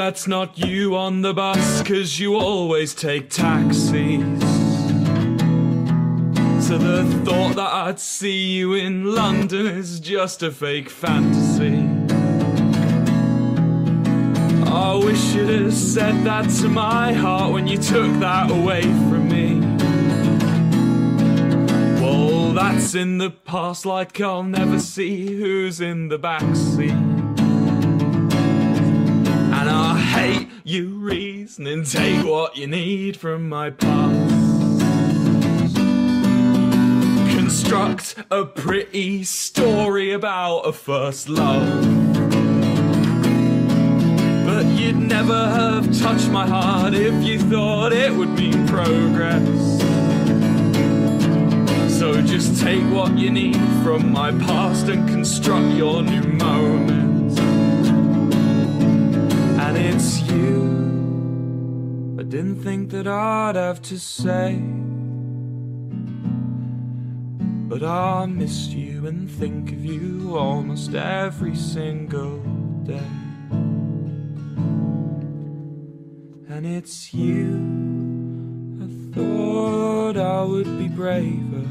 that's not you on the bus, 'cause you always take taxis. So the thought that I'd see you in London is just a fake fantasy. I wish you'd have said that to my heart when you took that away from me. Well, that's in the past, like I'll never see who's in the backseat. And I hate you reasoning, take what you need from my past. Construct a pretty story about a first love, but you'd never have touched my heart if you thought it would mean progress. So just take what you need from my past and construct your new moment. And it's you I didn't think that I'd have to say, but I miss you and think of you almost every single day. And it's you, I thought I would be braver,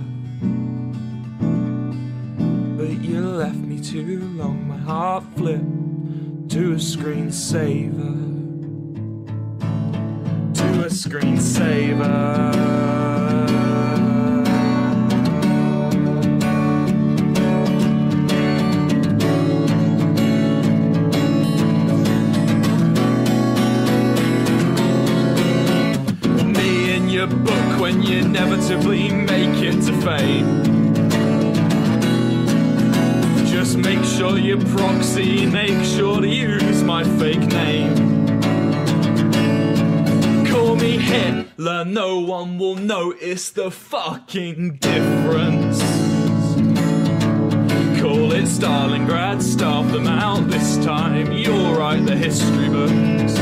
but you left me too long. My heart flipped to a screensaver, to a screensaver. Book when you inevitably make it to fame. Just make sure you proxy, make sure to use my fake name. Call me Hitler, no one will notice the fucking difference. Call it Stalingrad, starve them out this time, you'll write the history books.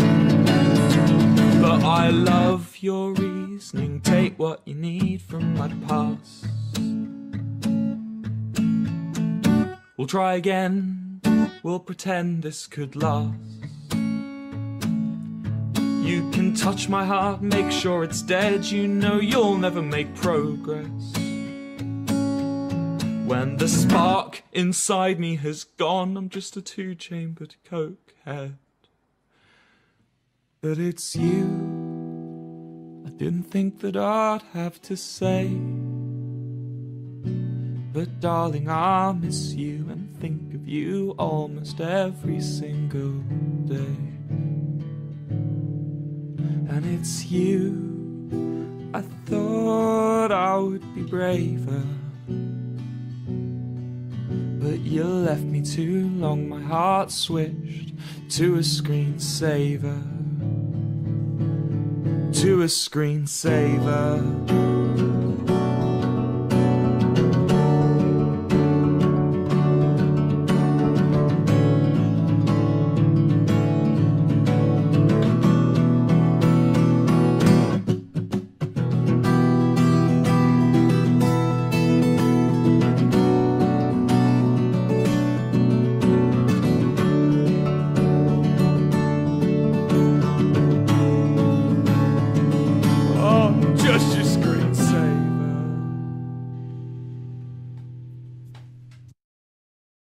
But I love your reasoning, take what you need from my past. We'll try again, we'll pretend this could last. You can touch my heart, make sure it's dead, you know you'll never make progress. When the spark inside me has gone, I'm just a two-chambered coke head. But it's you I didn't think that I'd have to say, but darling, I miss you and think of you almost every single day. And it's you I thought I would be braver, but you left me too long. My heart switched to a screensaver, to a screensaver.